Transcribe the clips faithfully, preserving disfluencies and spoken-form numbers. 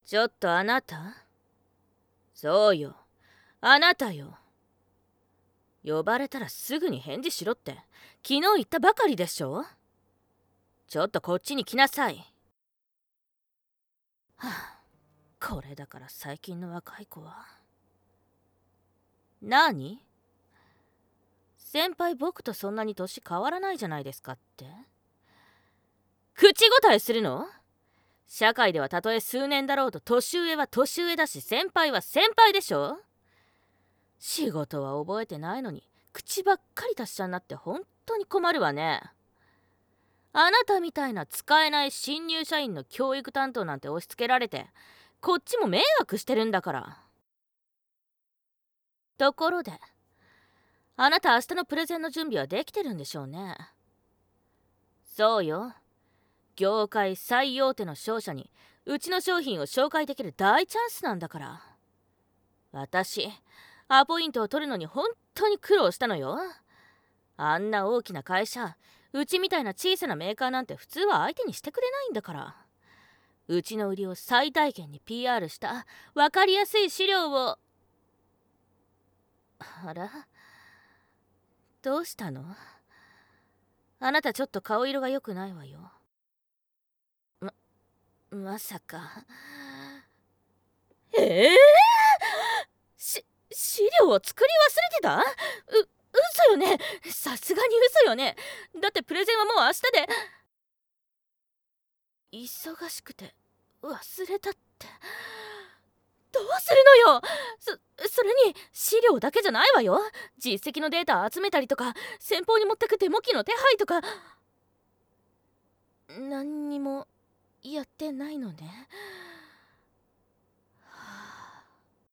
ちょっとあなた。そうよ、あなたよ。呼ばれたらすぐに返事しろって昨日言ったばかりでしょ。ちょっとこっちに来なさい。はあ、これだから最近の若い子は。何？先輩僕とそんなに年変わらないじゃないですかって？口答えするの？社会ではたとえ数年だろうと年上は年上だし先輩は先輩でしょ。仕事は覚えてないのに口ばっかり達者になって本当に困るわね。あなたみたいな使えない新入社員の教育担当なんて押し付けられてこっちも迷惑してるんだから。ところであなた明日のプレゼンの準備はできてるんでしょうね。そうよ、業界最大手の商社にうちの商品を紹介できる大チャンスなんだから。私アポイントを取るのに本当に苦労したのよ。あんな大きな会社、うちみたいな小さなメーカーなんて普通は相手にしてくれないんだから。うちの売りを最大限に ピーアール した分かりやすい資料を。あら、どうしたの？あなたちょっと顔色が良くないわよ。ま、まさか。ええー、し、資料を作り忘れてた？う、嘘よね？さすがに嘘よね？だってプレゼンはもう明日で。忙しくて忘れたって。どうするのよ。そ、それに資料だけじゃないわよ。実績のデータ集めたりとか先方に持ってくデモ機の手配とか。何にもやってないのね。はあ、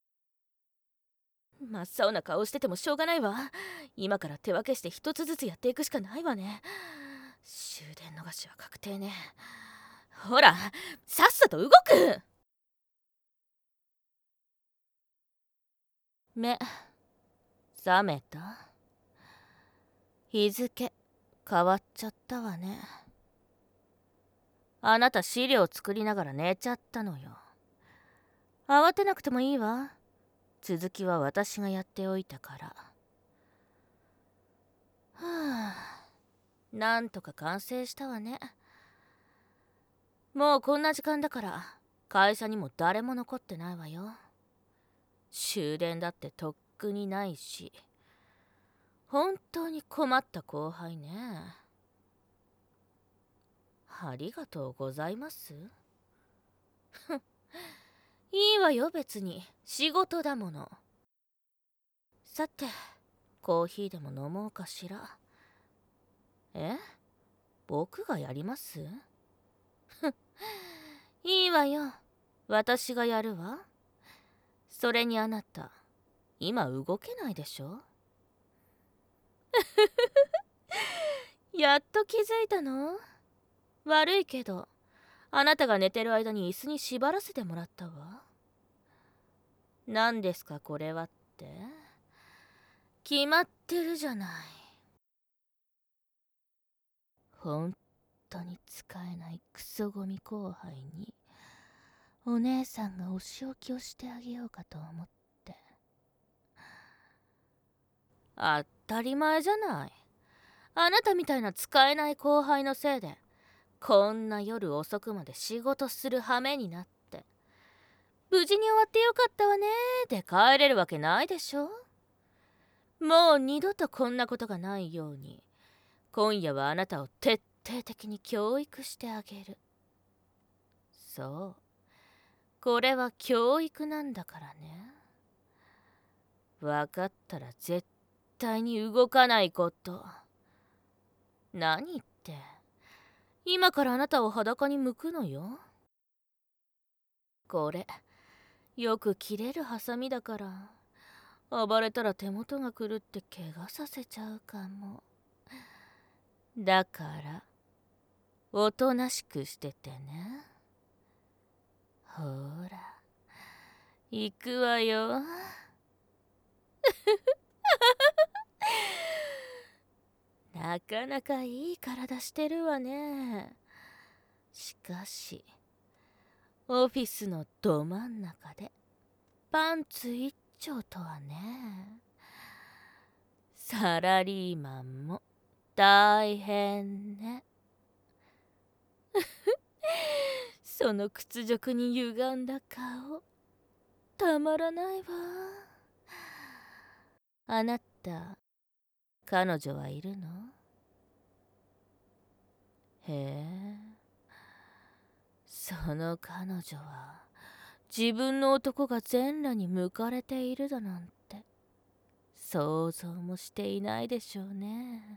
真っ青な顔しててもしょうがないわ。今から手分けして一つずつやっていくしかないわね。終電逃しは確定ね。ほら、さっさと動く。目覚めた？日付変わっちゃったわね。あなた資料作りながら寝ちゃったのよ。慌てなくてもいいわ。続きは私がやっておいたから。はあ、なんとか完成したわね。もうこんな時間だから会社にも誰も残ってないわよ。終電だってとっくにないし。本当に困った後輩ね。ありがとうございます。いいわよ別に、仕事だもの。さて、コーヒーでも飲もうかしら。え？僕がやります？いいわよ、私がやるわ。それにあなた今動けないでしょ？やっと気づいたの？悪いけどあなたが寝てる間に椅子に縛らせてもらったわ。何ですかこれはって？決まってるじゃない。本当に使えないクソゴミ後輩にお姉さんがお仕置きをしてあげようかと思って。当たり前じゃない。あなたみたいな使えない後輩のせいでこんな夜遅くまで仕事する羽目になって。無事に終わってよかったわねで帰れるわけないでしょ。もう二度とこんなことがないように今夜はあなたを徹底的に教育してあげる。そう、これは教育なんだからね。分かったら絶対に動かないこと。何って、今からあなたを裸に剥くのよ。これよく切れるハサミだから、暴れたら手元が狂って怪我させちゃうかも。だからおとなしくしててね。ほら行くわよ。なかなかいい体してるわね。しかしオフィスのど真ん中でパンツ一丁とはね。サラリーマンも大変ね。その屈辱に歪んだ顔、たまらないわ。あなた、彼女はいるの？へえ、その彼女は自分の男が全裸に向かれているだなんて想像もしていないでしょうね。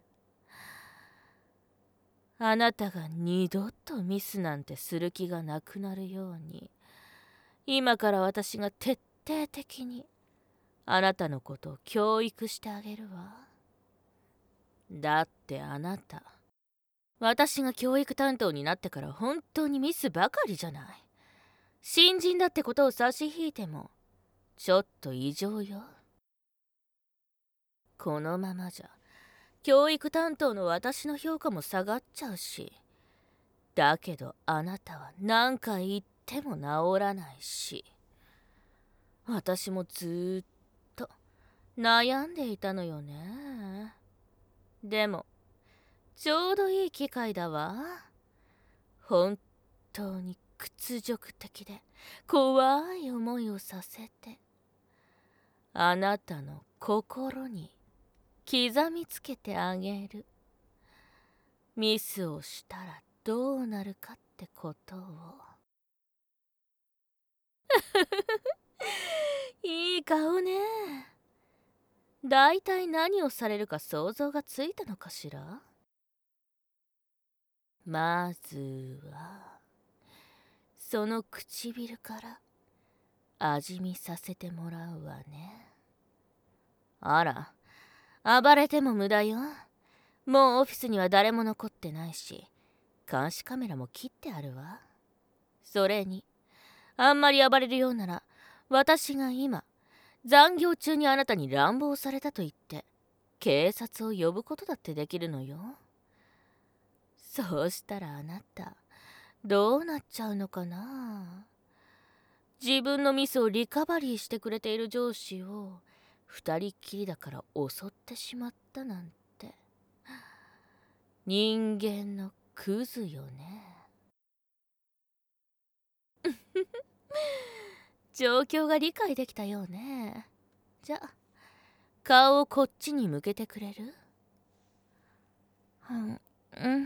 あなたが二度とミスなんてする気がなくなるように、今から私が徹底的にあなたのことを教育してあげるわ。だってあなた、私が教育担当になってから本当にミスばかりじゃない。新人だってことを差し引いてもちょっと異常よ。このままじゃ教育担当の私の評価も下がっちゃうし、だけどあなたは何回言っても治らないし、私もずーっと悩んでいたのよね。でもちょうどいい機会だわ。本当に屈辱的で怖い思いをさせて、あなたの心に刻みつけてあげる。ミスをしたらどうなるかってことを。いい顔ね。だいたい何をされるか想像がついたのかしら。まずはその唇から味見させてもらうわね。あら、暴れても無駄よ。もうオフィスには誰も残ってないし、監視カメラも切ってあるわ。それに、あんまり暴れるようなら、私が今、残業中にあなたに乱暴されたと言って、警察を呼ぶことだってできるのよ。そうしたらあなた、どうなっちゃうのかな。自分のミスをリカバリーしてくれている上司を二人っきりだから襲ってしまったなんて、人間のクズよね。状況が理解できたようね。じゃあ顔をこっちに向けてくれる？うん、うん。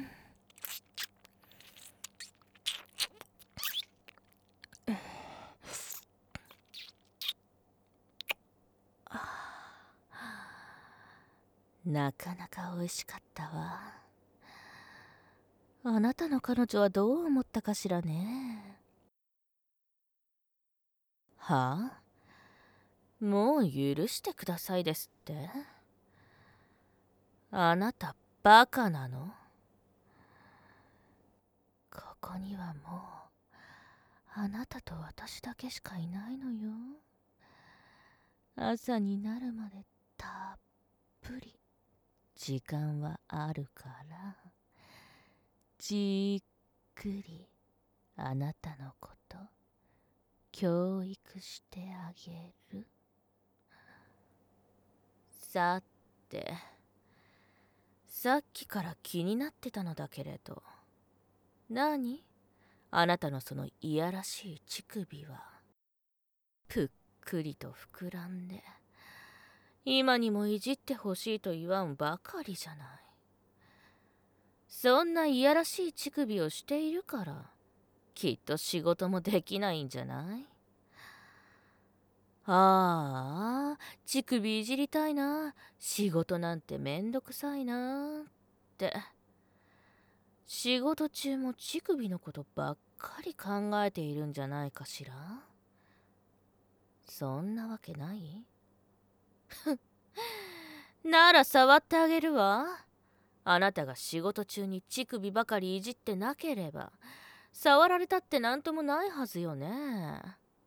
なかなか美味しかったわ。あなたの彼女はどう思ったかしらね。はあ？もう許してくださいですって？あなたバカなの？ここにはもうあなたと私だけしかいないのよ。朝になるまでたっぷり時間はあるから、じっくりあなたのこと教育してあげる。さて、さっきから気になってたのだけれど、何？あなたのそのいやらしい乳首はぷっくりと膨らんで、今にもいじってほしいと言わんばかりじゃない。そんないやらしい乳首をしているからきっと仕事もできないんじゃない？ああ、乳首いじりたいな、仕事なんてめんどくさいなって。仕事中も乳首のことばっかり考えているんじゃないかしら。そんなわけない？なら触ってあげるわ。あなたが仕事中に乳首ばかりいじってなければ触られたってなんともないはずよね。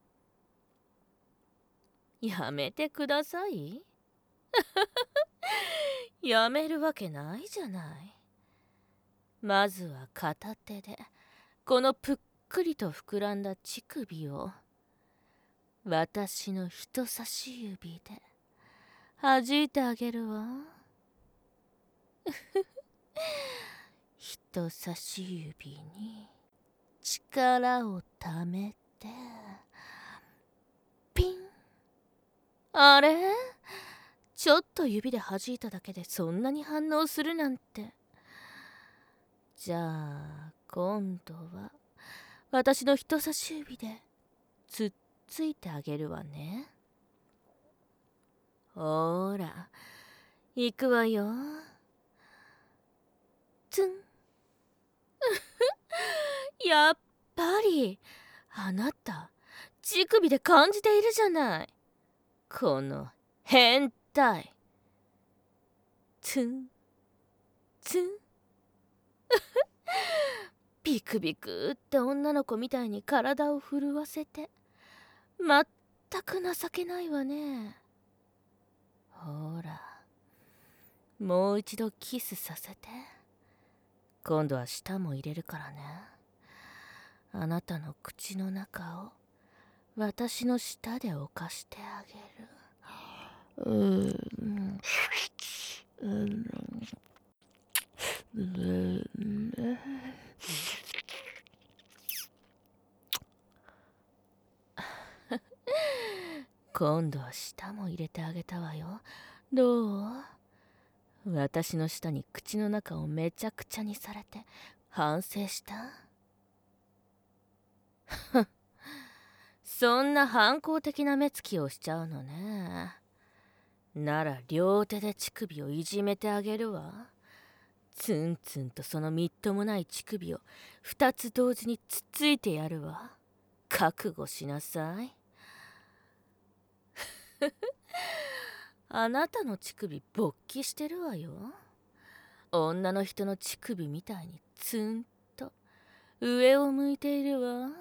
やめてください。やめるわけないじゃない。まずは片手でこのぷっくりと膨らんだ乳首を私の人差し指で弾いてあげるわ。人差し指に力をためてピン。あれ、ちょっと指で弾いただけでそんなに反応するなんて。じゃあ今度は私の人差し指でつっついてあげるわね。ほーら、行くわよ。ツン。やっぱりあなた乳首で感じているじゃない、この変態。ツンツン。ビクビクって女の子みたいに体を震わせて、まったく情けないわね。ほら、もう一度キスさせて。今度は舌も入れるからね。あなたの口の中を私の舌で侵してあげる。うーん。うーん。うーん。今度は舌も入れてあげたわよ。どう？私の舌に口の中をめちゃくちゃにされて反省した？そんな反抗的な目つきをしちゃうのね。なら両手で乳首をいじめてあげるわ。ツンツンとそのみっともない乳首を二つ同時につっついてやるわ。覚悟しなさい。あなたの乳首勃起してるわよ。女の人の乳首みたいにツンと上を向いているわ。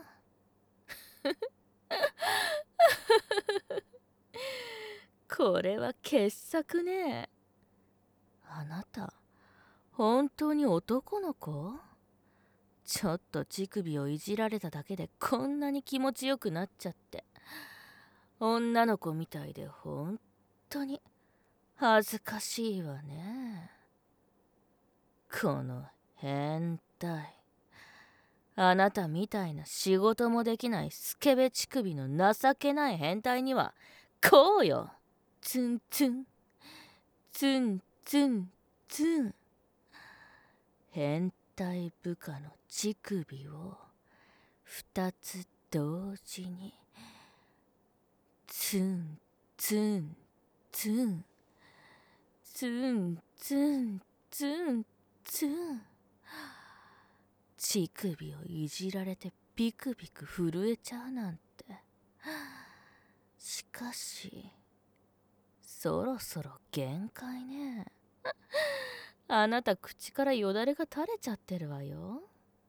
これは傑作ね。あなた本当に男の子？ちょっと乳首をいじられただけでこんなに気持ちよくなっちゃって、女の子みたいで本当に恥ずかしいわね。この変態。あなたみたいな仕事もできないスケベ乳首の情けない変態にはこうよ。ツンツンツンツンツン。変態部下の乳首を二つ同時にツンツンツンツンツンツンツン。乳首をいじられてビクビク震えちゃうなんて。しかしそろそろ限界ね。あなた口からよだれが垂れちゃってるわよ。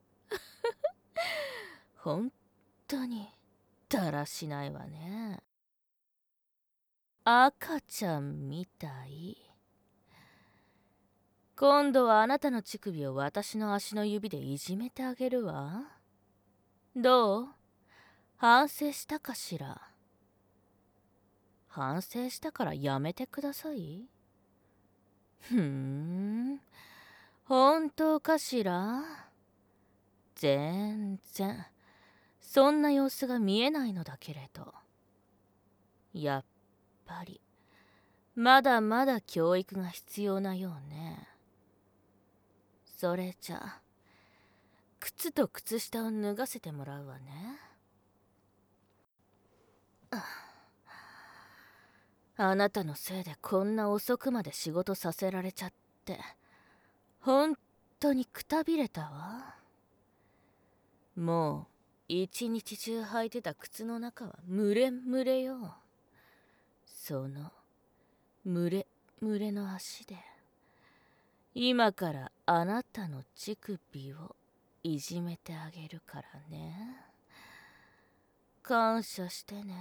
本当にだらしないわね。赤ちゃんみたい。今度はあなたの乳首を私の足の指でいじめてあげるわ。どう？反省したかしら？反省したからやめてください。ふーん、本当かしら？全然そんな様子が見えないのだけれど、やっぱりまだまだ教育が必要なようね。それじゃ靴と靴下を脱がせてもらうわね。あなたのせいでこんな遅くまで仕事させられちゃって本当にくたびれたわ。もう一日中履いてた靴の中は蒸れ蒸れよ。その蒸れ蒸れの足で今からあなたの乳首をいじめてあげるからね。感謝してね。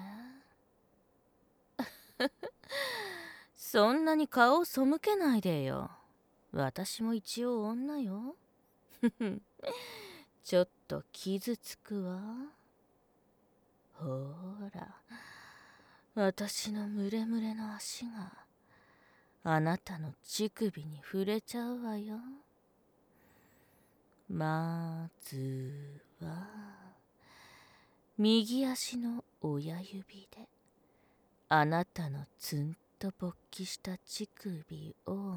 そんなに顔を背けないでよ。私も一応女よ。 ちょっと傷つくわ。ほら、私のムレムレの足があなたの乳首に触れちゃうわよ。まずは右足の親指であなたのツンと勃起した乳首を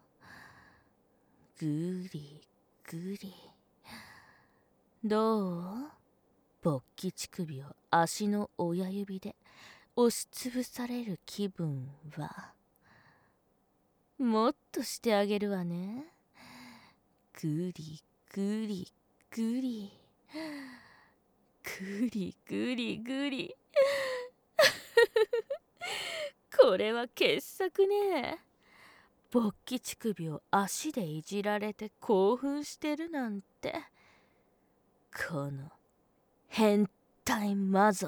ぐりぐり。どう？勃起乳首を足の親指で押しつぶされる気分は。もっとしてあげるわね。ぐりぐりぐり。ぐりぐりぐり。これは傑作ね。勃起乳首を足でいじられて興奮してるなんて。この変態マゾ。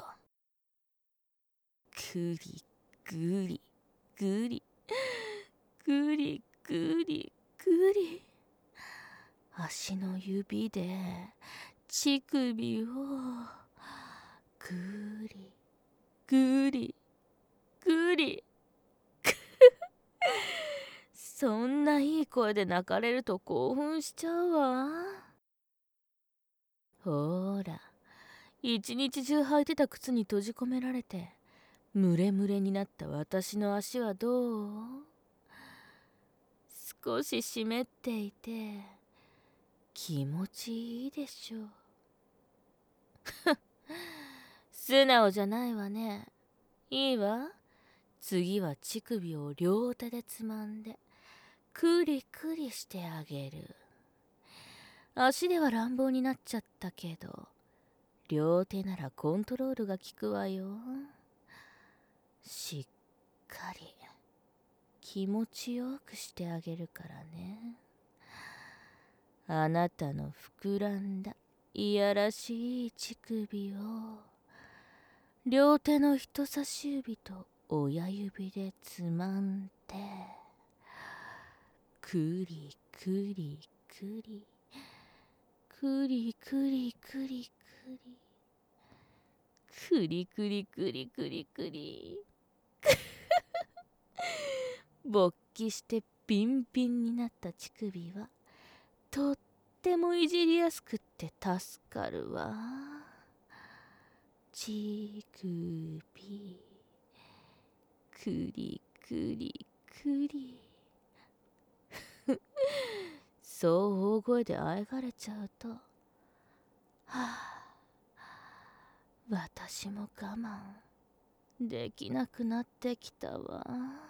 ぐりぐりぐりぐりぐりぐり。足の指で乳首をぐりぐりぐり。そんないい声で泣かれると興奮しちゃうわ。ほら、一日中履いてた靴に閉じ込められてムレムレになった私の足はどう？少し湿っていて気持ちいいでしょう。素直じゃないわね。いいわ。次は乳首を両手でつまんでクリクリしてあげる。足では乱暴になっちゃったけど両手ならコントロールが効くわよ。しっかり気持ちよくしてあげるからね。あなたの膨らんだいやらしい乳首を両手の人差し指と親指でつまんでくりくりくりくりくりくりくりくりくりくりくり勃起してピンピンになった乳首はとってもいじりやすくって助かるわ。乳首くりくりくり。そう大声であえがれちゃうと、はあ、私も我慢できなくなってきたわ。